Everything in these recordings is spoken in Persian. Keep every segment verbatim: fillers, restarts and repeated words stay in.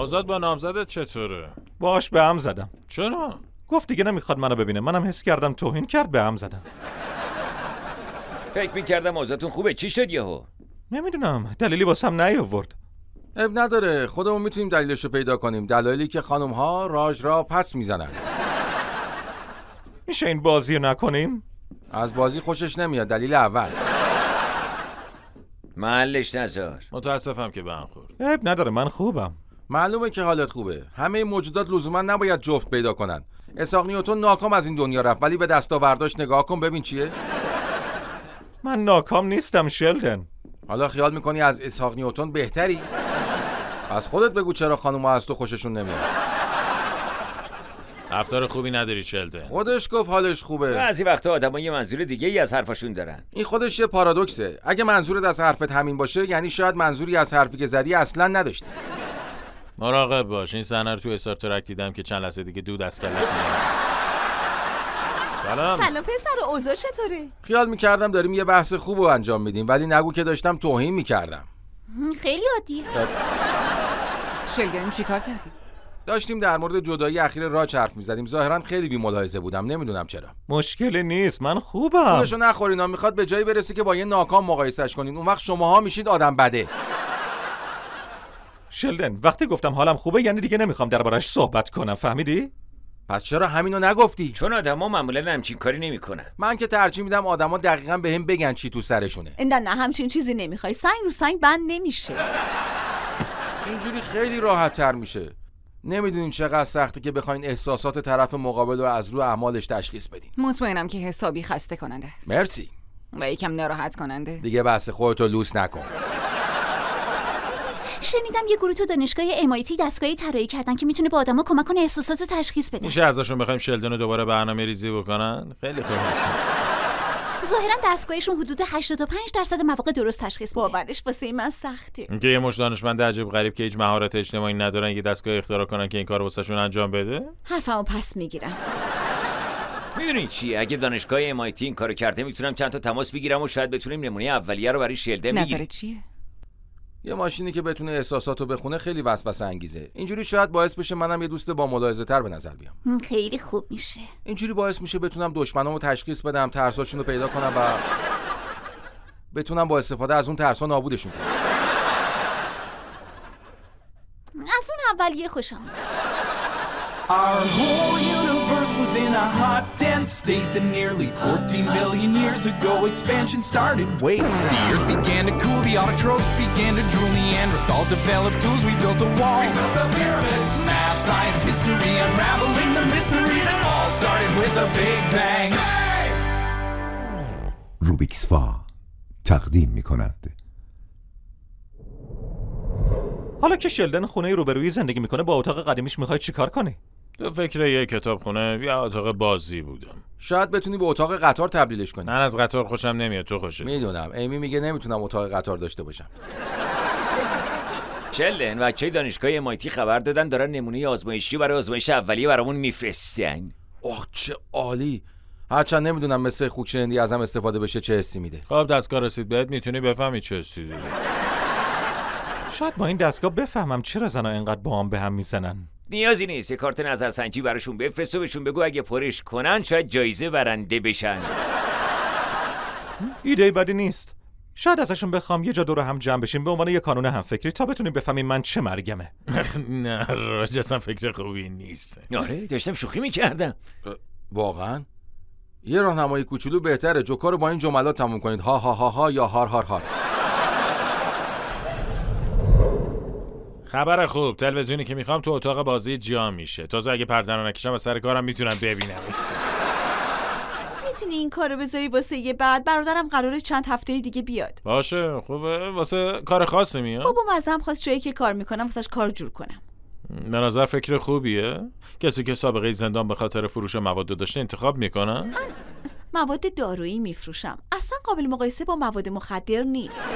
آزاد با نامزدت چطوره؟ باش به هم زدم. چرا؟ گفت دیگه نمیخواد منو ببینه. منم حس کردم توهین کرد به هم زدم. فکر میکردم اوضاعتون خوبه. چی شد یهو؟ نمیدونم، دلیلی واسم نیاورد. اب نداره، خودمون میتونیم دلیلشو پیدا کنیم. دلایلی که خانم ها راج را پس میزنن. میشه این بازی رو نکنیم؟ از بازی خوشش نمیاد. دلیل اول محلش نذار. متاسفم که به هم خورد. اب نداره، من خوبم. معلومه که حالت خوبه. همه موجودات لزوما نباید جفت پیدا کنن. اسحاق نیوتن ناکام از این دنیا رفت، ولی به دستاورداش نگاه کن ببین چیه. من ناکام نیستم شلدن. حالا خیال میکنی از اسحاق نیوتن بهتری؟ از خودت بگو چرا خانوما از تو خوششون نمیاد. رفتار خوبی نداری شلدن. خودش گفت حالش خوبه. بعضی وقتا آدم‌ها یه منظور دیگه ای از حرفاشون دارن. این خودش یه پارادوکسه. اگه منظورت از حرفت همین باشه، یعنی شاید منظوری از حرفی که زدی اصلا نداشتی. مراقب باش. این صحنه رو تو استار ترک دیدم که چند لحظه دیگه دود از کلش میزنه. سلام. سلام پسر، اوضاع چطوره؟ خیال میکردم داریم یه بحث خوب رو انجام میدیم، ولی نگو که داشتم توهین میکردم. خیلی عادیه. شلدن چیکار کردی؟ داشتیم در مورد جدایی اخیر راج حرف میزدیم. ظاهرا خیلی بی ملاحظه بودم، نمیدونم چرا. مشکلی نیست، من خوبم. خودشو نخورینا. میخواد به جایی برسه که با یه ناکام مقایسش کنین. اون وقت شماها میشید آدم بده. شلدن، وقتی گفتم حالم خوبه یعنی دیگه نمیخوام دربارش صحبت کنم، فهمیدی؟ پس چرا همینو نگفتی؟ چون آدما معمولا همچین کاری نمیکنن. من که ترجیح میدم آدما دقیقاً بهم بگن چی تو سرشونه. نه نه همچین چیزی نمیخوای. سنگ رو سنگ بند نمیشه. اینجوری خیلی راحت تر میشه. نمیدونین چقدر سخته که بخواین احساسات طرف مقابل رو از رو اعمالش تشخیص بدین. مطمئنم که حسابی خسته کننده است. مرسی. و یکم ناراحت کننده. دیگه بحث خودتو لوس نکن. شنیدم یه گروه تو دانشگاه ام آی تی دستگاهی طراحی کردن که میتونه به آدما کمک کنه احساسات رو تشخیص بده. میشه ازشون بخوایم شلدن رو دوباره برنامه ریزی بکنن؟ خیلی خوب میشه. ظاهرا دستگاهشون حدود هشتاد و پنج درصد مواقع درست تشخیص میده. باورش واسه من سخته. اینکه یه مش دانشمند عجیب غریب که هیچ مهارت اجتماعی ندارن یه دستگاه اختراع کنن که این کارو واسهشون انجام بده؟ حرفمو پس میگیرم. میدونین چی؟ اگه دانشگاه ام آی تی این کارو کرده میتونم چند تا تماس بگیرم و شاید بتونیم نمونه اولیه رو برای شلدن بگیریم. نظرت چیه؟ یه ماشینی که بتونه احساساتو بخونه خیلی وسوسه انگیزه. اینجوری شاید باعث بشه منم یه دوست با ملاحظه تر به نظر بیام. خیلی خوب میشه. اینجوری باعث میشه بتونم دشمنامو تشخیص بدم، ترساشون رو پیدا کنم و بتونم با استفاده از اون ترسا نابودشون کنم. از اون اولیه خوشم اومد. Our whole universe was in a hot, dense state that nearly fourteen billion years ago expansion started. Wait, the earth began to cool, the autotrophs began to drool, Neanderthals developed tools, we built a wall. We built the pyramids. Math, science, history, unraveling the mystery that all started with a big bang. Hey! روبیکس فا تقدیم می‌کند. حالا که شلدن خونه روبرویی زندگی میکنه، با اتاق قدیمیش میخوای چیکار کنی؟ تو فکر یه کتابخونه یا اتاق بازی بودم. شاید بتونی به اتاق قطار تبدیلش کنی. من از قطار خوشم نمیاد، تو خوشت. میدونم. ایمی میگه نمیتونم اتاق قطار داشته باشم. شلدن بچه‌ی دانشگاه ام آی تی خبر دادن دارن نمونه آزمایشی برای آزمایش اولیه برامون میفرستن. اوه چه عالی. هرچند نمیدونم مثل خوک هندی ازم استفاده بشه چه حسی میده. خب دستگاه رسید بهت، میتونی بفهمی چه حسی دیگه. شاید با این دستگاه بفهمم چرا زنا اینقدر با هم به هم میزنن. نیازی نیست. یه کارت نظرسنجی براشون بفرست و بهشون بگو اگه پرش کنن شاید جایزه برنده بشن. ایده بدی نیست. شاید ازشون بخوام یه جا دور هم جمع بشیم به عنوان یه کانون هم فکری تا بتونیم بفهمیم من چه مرگمه. نه راج اصلا فکر خوبی نیست. آره داشتم شوخی میکردم. واقعا یه راهنمای کوچولو بهتره. جوکا رو با این جملات تموم کنید. ها ها ها ها یا هار هار هار. خبر خوب، تلویزیونی که میخوام تو اتاق بازی جا میشه. تازه اگه پرده رو نکشم و سر کارم میتونم ببینم. میتونی این کارو بذاری واسه یه بعد؟ برادرم قراره چند هفته دیگه بیاد. باشه خوبه. واسه کار خاصی میاد؟ بابام ازم خواست جایی که کار میکنم واسش کار جور کنم. به نظر فکر خوبیه. کسی که سابقه زندان به خاطر فروش مواد داشته انتخاب میکنن. من مواد دارویی میفروشم، اصلا قابل مقایسه با مواد مخدر نیست.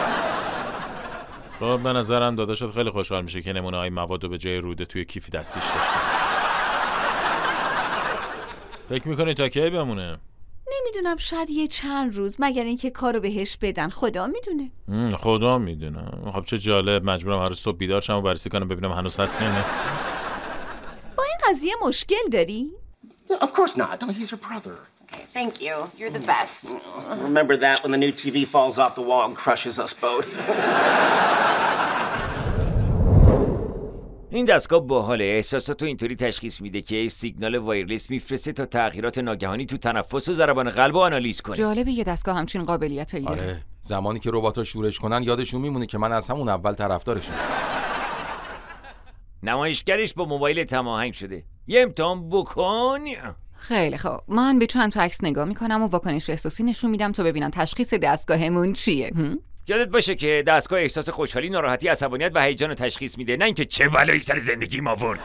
خب به نظرم داداشت خیلی خوشحال میشه که نمونه های مواد رو به جای روده توی کیفی دستیش داشته باشه. فکر میکنی تا کی بمونه؟ نمیدونم، شاید یه چند روز، مگر اینکه کارو بهش بدن. خدا میدونه. خدا میدونه. خب چه جالب، مجبورم هر صبح بیدار شم و بررسی کنم ببینم هنوز هست یا نه. با این قضیه مشکل داری؟ Of course not. No, he's your brother. Okay, thank you. You're the best. Remember that when the new T V falls off the wall and crushes us both. این دستگاه باحاله. احساساتو اینطوری تشخیص میده که سیگنال وایرلس میفرسته تا تغییرات ناگهانی تو تنفس و ضربان قلب رو آنالیز کنه. جالبه یه دستگاه همچین قابلیتایی داره. آره، زمانی که ربات‌ها شورش کنن یادشون میمونه که من از همون اول طرفدارشون. نمایشگرش با موبایل هماهنگ شده. یه امتحان بکن. خیلی خوب، من به چند تا عکس نگاه میکنم و واکنش احساسی نشون میدم تا ببینم تشخیص دستگاهمون چیه. یادت باشه که دستگاه احساس خوشحالی، ناراحتی، عصبانیت و هیجان رو تشخیص میده، نه اینکه چه بلایی سر زندگی ما آورد.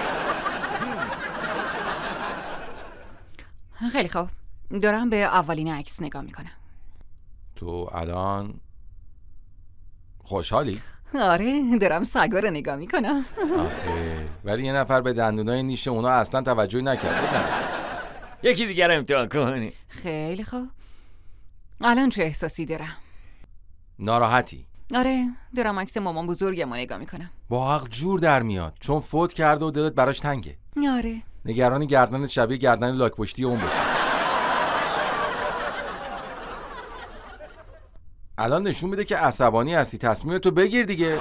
خیلی خوب، دارم به اولین عکس نگاه میکنم. تو الان خوشحالی؟ آره، دارم سگا رو نگاه میکنم. آخه ولی یه نفر به دندونای نیش اونا اصلا توجهی نکرده. یکی دیگر رو امتحان کنی. خیلی خوب، الان چه احساسی دارم؟ ناراحتی؟ آره، دارم عکس مامان بزرگم رو نگاه میکنم. با حق جور در میاد چون فوت کرده و دلت براش تنگه. آره، نگرانی گردنت شبیه گردن لاک پشتی اون بشه. الان نشون میده که عصبانی هستی، تصمیمتو بگیر دیگه.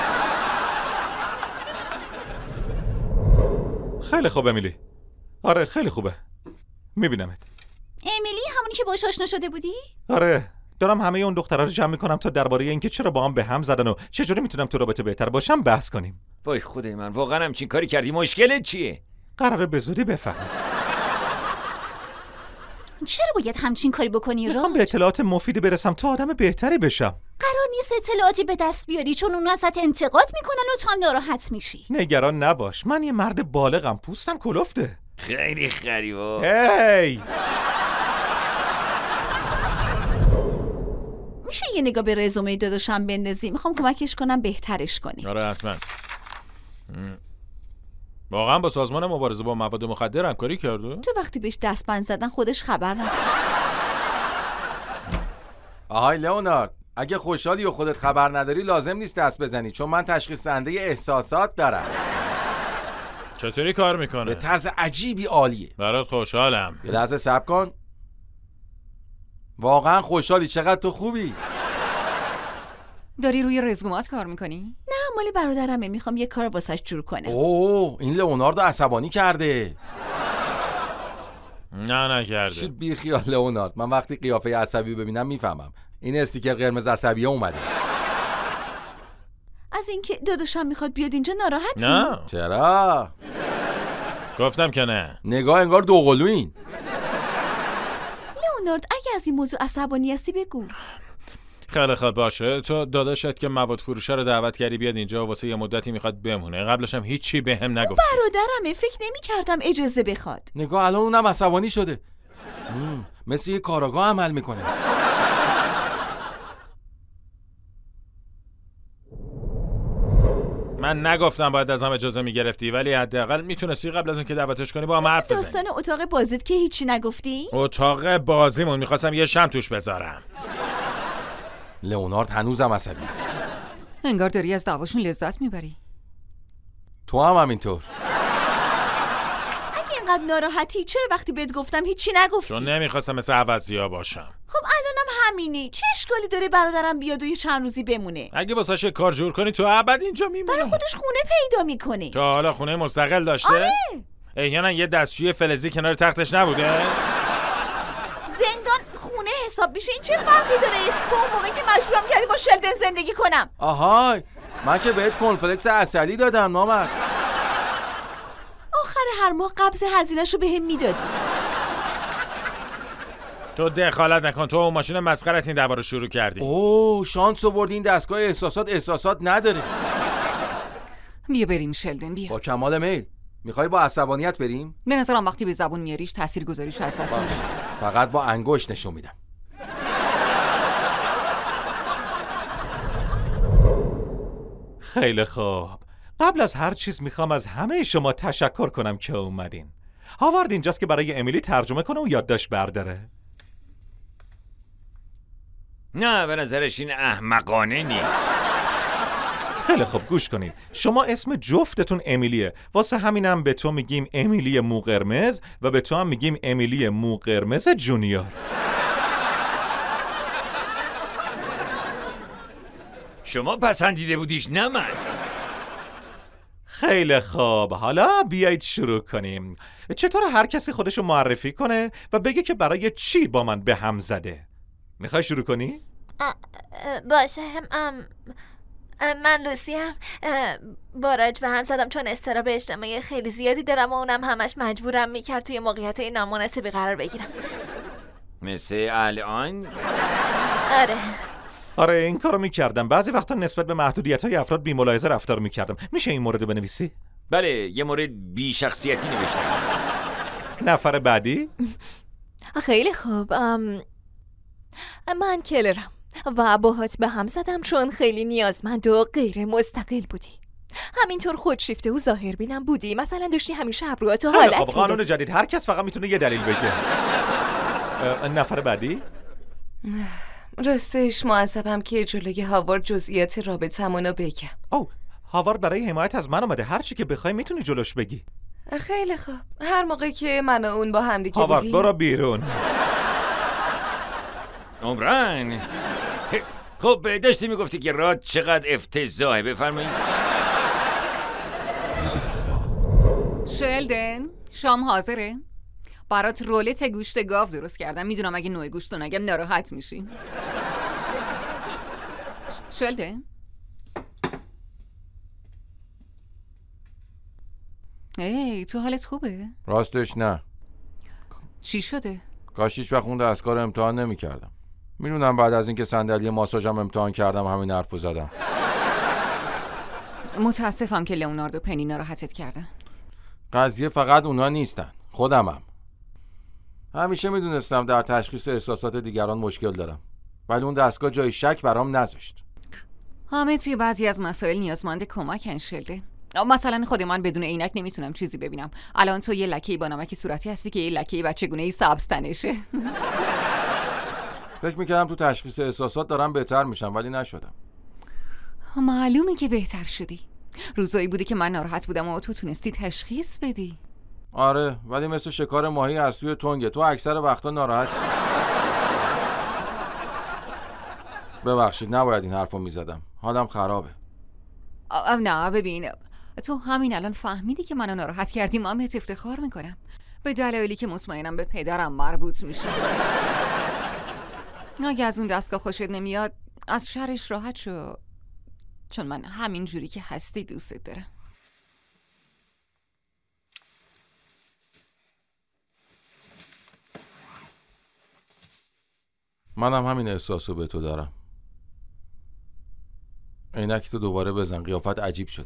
خیلی خوب امیلی. آره خیلی خوبه. میبینمت. امیلی همونی که باهاش آشنا شده بودی؟ آره، دارم همه اون دخترها رو جمع میکنم تا درباره اینکه چرا با هم به هم زدن و چجوری میتونم تو رابطه بهتر باشم بحث کنیم. وای خدای من، واقعا همچین کاری کردی؟ مشکلت چیه؟ قراره به زودی بفهمی. چرا باید همچین کاری بکنی؟ را میخوام به اطلاعات مفیدی برسم تا آدم بهتری بشم. قرار نیست اطلاعاتی به دست بیاری چون اون ازت انتقاد میکنن و تو هم ناراحت میشی. نگران نباش، من یه مرد بالغم، پوستم کلفته. خیلی خریبا. هی میشه یه نگاه به رزومه داداشم بندازی؟ میخوام کمکش کنم بهترش کنی. آره حتما. واقعا با سازمان مبارزه با مواد مخدر همکاری کرده؟ تو وقتی بهش دستبند زدن خودش خبر نداشت. آهای لئونارد، اگه خوشحالی و خودت خبر نداری لازم نیست دست بزنی چون من تشخیص دهنده احساسات دارم. چطوری کار میکنه؟ به طرز عجیبی عالیه. برات خوشحالم. یه لحظه صبر کن. واقعا خوشحالی، چقدر تو خوبی. داری روی رزومات کار میکنی؟ نه، مال برادرمه، میخوام یه کار واسش جور کنم. اوه، این لئونارد عصبانی کرده. نه نکرده. چی بی خیال لئونارد، من وقتی قیافه عصبی ببینم میفهمم این استیکر قرمز عصبیه اومده. از اینکه داداشم میخواد بیاد اینجا ناراحتی؟ نه. چرا؟ گفتم که نه. نگاه انگار دوقلوین. لئونارد اگه از این موضوع عصبانی هستی بگو. خیلی خوب باشه. تو داداشت که مواد فروشه رو دعوت کردی بیاد اینجا واسه یه مدتی میخواد بمونه. قبلش هم هیچی بهم نگفت. برادرمه، فکر نمی‌کردم اجازه بخواد. نگاه الان اونم عصبانی شده. مثل یه کاراگاه عمل میکنه. من نگفتم باید از هم اجازه میگرفتی، ولی حداقل میتونستی قبل از اینکه دعوتش کنی با هم حرف بزنی. داستان اتاق بازیت که هیچی نگفتی؟ اتاق بازیمون میخواستم یه شمع توش بذارم. لئونارد هنوزم عصبی. انگار داری از دعواشون لذت میبری. تو هم همینطور. اگه اینقدر ناراحتی چرا وقتی بهت گفتم هیچی نگفتی؟ چون نمیخواستم مثل عوضیا باشم. خب الانم همینی. چه اشکالی داره برادرم بیاد و یه چند روزی بمونه؟ اگه واسش کار جور کنی تو ابد اینجا میمونه. برای خودش خونه پیدا میکنه. تا حالا خونه مستقل داشته؟ آره. احیانا یه دستشوی فلزی کنار تختش نبوده؟ زندان خونه حساب میشه. این چه فرقی داره با اون موقع که مجبورم کردی با شلدن زندگی کنم؟ آهای، من که بهت کنفلکس عسلی دادم نامرد. آخر هر ماه قبض هزینه‌شو بهم میدادی. تو دخالت نکن. تو اون ماشین مسخرت این دعوا رو شروع کردی. اوه، شانس آوردی این دستگاه احساسات احساسات نداره. بیا بریم شلدن، بیا. با کمال میل. میخوای با عصبانیت بریم؟ به نظرم وقتی به زبون میاریش تاثیرگذاریش از دست میره. فقط با انگشت نشون میدم. خیلی خوب. قبل از هر چیز میخوام از همه شما تشکر کنم که اومدین. هاوارد اینجاست که برای امیلی ترجمه کنه و یادداشت برداره. نه به نظرش این احمقانه نیست. خیلی خوب گوش کنید. شما اسم جفتتون امیلیه، واسه همینم به تو میگیم امیلی مو قرمز و به تو هم میگیم امیلی مو قرمز جونیور. شما پسندیده بودیش نه من. خیلی خوب، حالا بیایید شروع کنیم. چطور هر کسی خودشو معرفی کنه و بگه که برای چی با من به هم زده؟ میخوای شروع کنی؟ باشه. ام من لوسیم. باراج به هم زدم چون اضطراب اجتماعی خیلی زیادی دارم و اونم همش مجبورم میکرد توی موقعیت نامناسبی قرار بگیرم. مثل الان؟ آره آره این کارو میکردم. بعضی وقتا نسبت به محدودیت‌های افراد بی‌ملاحظه رفتار میکردم. میشه این مورد بنویسی؟ بله یه مورد بی شخصیتی نوشتم. نفر بعدی؟ خیلی خوب. ام... من کلرم و باهات به هم زدم چون خیلی نیازمند و غیر مستقل بودی. همینطور خودشیفته و ظاهر بینم بودی. مثلا داشتی همیشه ابروهاتو حالت میدادی. قانون جدید هر کس فقط میتونه یه دلیل بگه. نفر بعدی؟ راستش معذبم که جلوی هاوارد جزئیات رابطمونو بگم. او هاوارد برای حمایت از من اومده. هر چی که بخوای میتونی جلوش بگی. خیلی خوب. هر موقع که من و اون با هم دیگه بودیم. هاوارد برو بیرون. عمران خب داشتی میگفتی که راد چقدر افتضاحه. بفرمایید. شلدن شام حاضره؟ برات رولت گوشت گاو درست کردم. میدونم اگه نوع گوشت رو نگم ناراحت میشی. شلدن ای تو حالت خوبه؟ راستش نه. چی شده؟ کاش هیچ وقت اون دستگاه رو امتحان نمی کردم. میدونم بعد از اینکه صندلی ماساژم امتحان کردم همین حرفو زدم. متاسفم که لئوناردو پنی ناراحتت کردن. قضیه فقط اونا نیستن، خودمم. همیشه میدونستم در تشخیص احساسات دیگران مشکل دارم، ولی اون دستگاه جای شک برام نذاشت. همه توی بعضی از مسائل نیازمند کمکن شلده. مثلا خود من بدون عینک نمیتونم چیزی ببینم. الان تو یه لکه‌ای با نمک صورتی هستی که یه لکه‌ای بچگونه‌ای سبز تنشه. فکر میکردم تو تشخیص احساسات دارم بهتر میشم ولی نشدم. معلومه که بهتر شدی. روزایی بودی که من ناراحت بودم و تو تونستی تشخیص بدی. آره ولی مثل شکار ماهی از توی تنگه. تو اکثر وقتا ناراحت. ببخشید نباید این حرفو میزدم. حالم خرابه. نه ببین تو همین الان فهمیدی که منو ناراحت کردی. من بهت افتخار میکنم به دلایلی که مطمئنم به پدرم مربوط میشه. اگه از اون دستگاه خوشت نمیاد از شرش راحت شو، چون من همین جوری که هستی دوستت دارم. منم همین احساسو به تو دارم. عینک تو دوباره بزن، قیافت عجیب شد.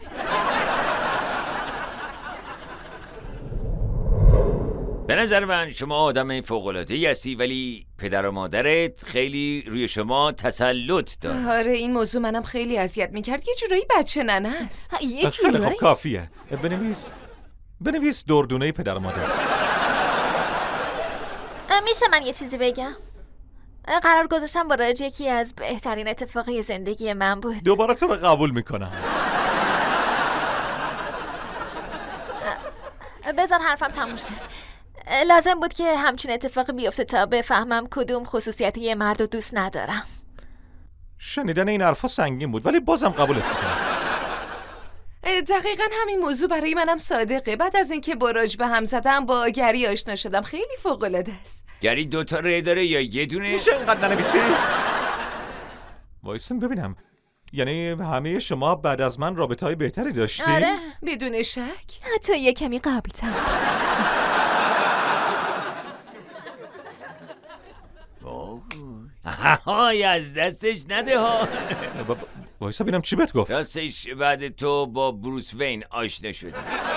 به نظر من شما آدم فوق‌العاده‌ای هستی ولی پدر و مادرت خیلی روی شما تسلط داره. آره این موضوع منم خیلی اذیت میکرد. یه جورایی بچه ننه است. یه خیلی خوب کافیه. بنویس بنویس دردونه پدر و مادر. میشه من یه چیزی بگم؟ قرار گذاشتم باراج یکی از بهترین اتفاقی زندگی من بود. دوباره تو رو قبول میکنم. بذار حرفم تموم شه. لازم بود که همچین اتفاقی بیفته تا بفهمم کدوم خصوصیت یه مرد رو دوست ندارم. شنیدن این حرفا سنگین بود ولی بازم قبولت میکنم. دقیقاً همین موضوع برای منم صادقه. بعد از اینکه باراج به هم زدم با گری آشنا شدم. خیلی فوق‌العاده است. گری دوتا ره داره یا یه دونه؟ میشه اینقدر ننویسی؟ وایسن ببینم. یعنی همه شما بعد از من رابطه‌های بهتری داشتین؟ آره بدون شک. حتی یه کمی قبل‌تر. های از دستش نده ها. وایسا ببینم چی بهت گفت. راستش بعد تو با بروس وین آشنا شدی.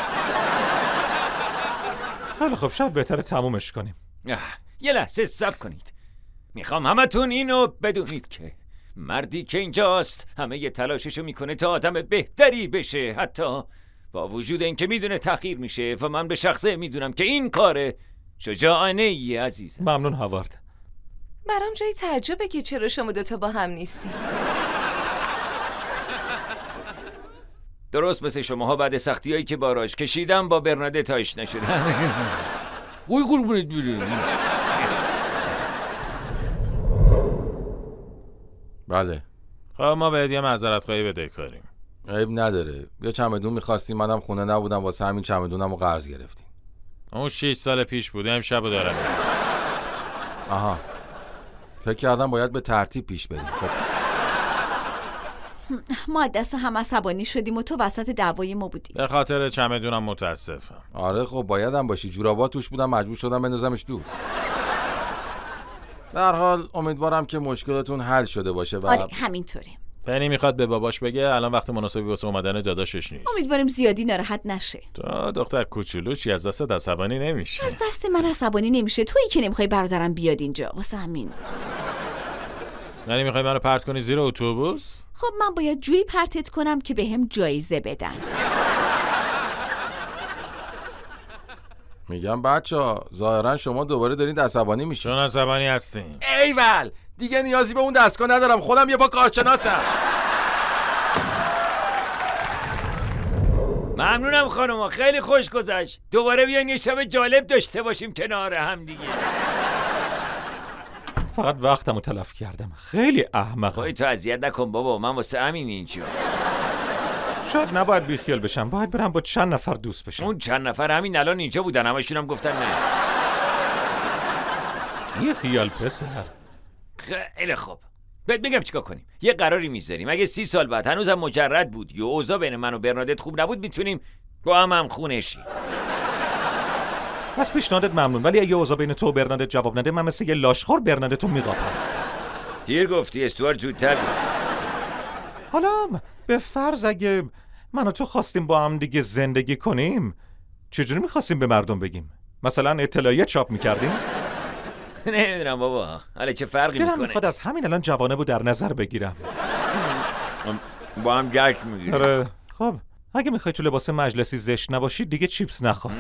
خیلی خب شاید بهتره تمومش کنیم. یه لحظه صبر کنید. میخوام همتون اینو بدونید که مردی که اینجاست همه یه تلاششو میکنه تا آدم بهتری بشه، حتی با وجود اینکه میدونه تأخیر میشه و من به شخصه میدونم که این کاره شجاعانه ای عزیزم. ممنون هاوارد. برام جای تعجبه که چرا شما دوتا با هم نیستی. درست مثل شماها بعد سختیایی که باراش کشیدم با برنادت آشنا شدم. وای قربونت برم. بله. خب ما بهت یه معذرت خواهی بدهکاریم. عیب نداره. یه چمدون می‌خواستیم، منم خونه نبودم، واسه همین چمدونمو قرض گرفتیم. اون شش سال پیش بود، امشبو دارم. آها. فکر کردم باید به ترتیب پیش بریم. خب ما دست هم عصبانی شدیم و تو وسط دعوای ما بودی. به خاطر چمدونم متاسفم. آره خب بایدم باشی، جورابا توش بودم، مجبور شدم بندازمش دور. به هر حال امیدوارم که مشکلتون حل شده باشه و آره همینطوره. پنی میخواد به باباش بگه الان وقت مناسبی واسه اومدن داداشش نیست. امیدواریم زیادی ناراحت نشه. تو دختر کوچولو چی از دست عصبانی نمیشه. از دست من عصبانی نمیشه، تویی که نمیخوای برادرم بیاد اینجا، واسه همین. یعنی میخوای منو پرت کنی زیر اتوبوس؟ خب من باید جوری پرتت کنم که بهم جایزه بدن. میگم بچه‌ها ظاهرا شما دوباره دارین عصبانی میشین. چون عصبانی هستین. ایول دیگه نیازی به اون دستگاه ندارم، خودم یه پا کارشناسم. ممنونم خانوما، خیلی خوش گذشت. دوباره بیاین یه شب جالب داشته باشیم کنار هم دیگه. فقط وقتمو تلف کردم، خیلی احمقم. خودتو اذیت نکن بابا، من واسه همین اینجا. شاید نباید بیخیال بشم، باید برم با چند نفر دوست بشم. اون چند نفر همین الان اینجا بودن، همشون هم گفتن نه. یه خیال پسر. خیلی خوب، بهت بگم چیکار کنیم. یه قراری میذاریم اگه سی سال بعد هنوزم مجرد بود یا اوضاع بین من و برنادت خوب نبود، میتونیم با هم هم خونه شیم. بس پیشنهادت ممنون، ولی اگه اوضاع بین تو و برنادت جواب نده من مثل یه لاشخور برنادتو میقاپم. دیر گفتی، استوار زودتر گفت. حالا به فرض اگه من و تو خواستیم با هم دیگه زندگی کنیم، چجوری میخواستیم به مردم بگیم؟ مثلا اطلاعیه چاپ میکردیم؟ نمیدونم بابا، حالا چه فرقی میکنه؟ دلم میخواد از همین الان جوانبو در نظر بگیرم. با هم جشن میگیریم. آره خب اگه میخوای تو لباس مجلسی زشت نباشی دیگه چیپس نخور.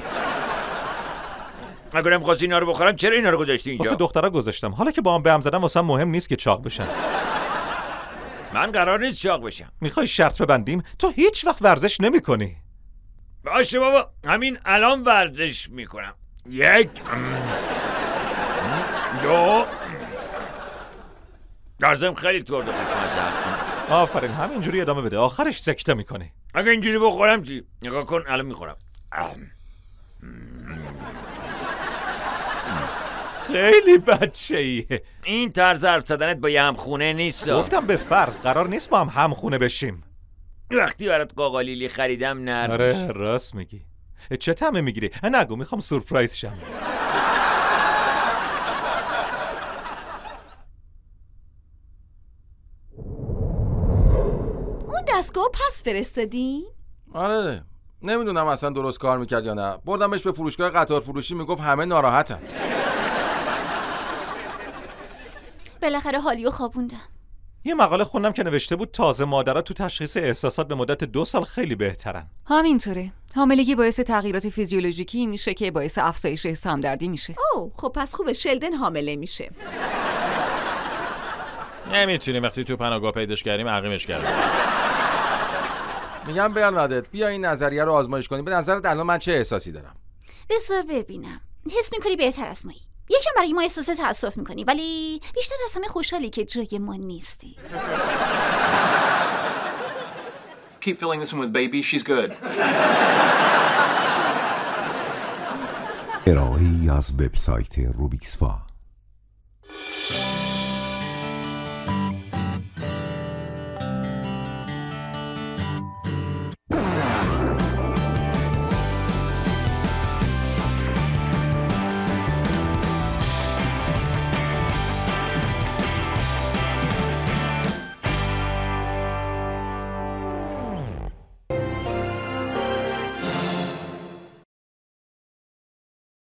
اگرم خواستی اینا رو بخورم چرا اینا رو گذاشتی اینجا؟ واسه دخترا گذاشتم، حالا که با هم به هم زدم واسه مهم نیست که چاق بشن. من قرار نیست چاق بشم. میخوای شرط ببندیم؟ تو هیچ وقت ورزش نمیکنی. باشه بابا، همین الان ورزش میکنم. یک دو درزم خیلی تورد و خوشمزه. آفرین، همینجوری ادامه بده، آخرش سکته میکنی. اگه اینجوری بخورم چی؟ نگاه کن الان میخورم. خیلی بچه‌ایه. این طرز حرف زدنت با یه همخونه نیست. گفتم به فرض قرار نیست با هم همخونه بشیم. وقتی برات قاقالیلی خریدم نرم. آره راست میگی. چه طعمی میگیری؟ نگو، میخوام سورپرایز شم. اون دستگاه پس فرستادی؟ آره نمیدونم اصلا درست کار میکرد یا نه. بردمش به فروشگاه قطار فروشی، میگفت همه ناراحتن. بالاخره حالیو خوابوندم. یه مقاله خوندم که نوشته بود تازه مادرها تو تشخیص احساسات به مدت دو سال خیلی بهترن. همینطوره. حاملگی باعث تغییرات فیزیولوژیکی میشه که باعث افزایش حس همدردی میشه. اوه خب پس خوبه شلدن حامله میشه. نمیتونیم وقتی تو پناهگاه پیداش کردیم عقیمش کردیم. میگم برنادت بیا این نظریه رو آزمایش کنیم. به نظرت الان من چه احساسی دارم؟ بذار ببینم. حس میکنی بهتر از مایی. یکم برای ما احساس تأسف میکنی، ولی بیشتر از همه خوشحالی که جای ما نیستی. Keep filling this one with baby, she's good. ارائه‌ای از وبسایت روبیکسفا.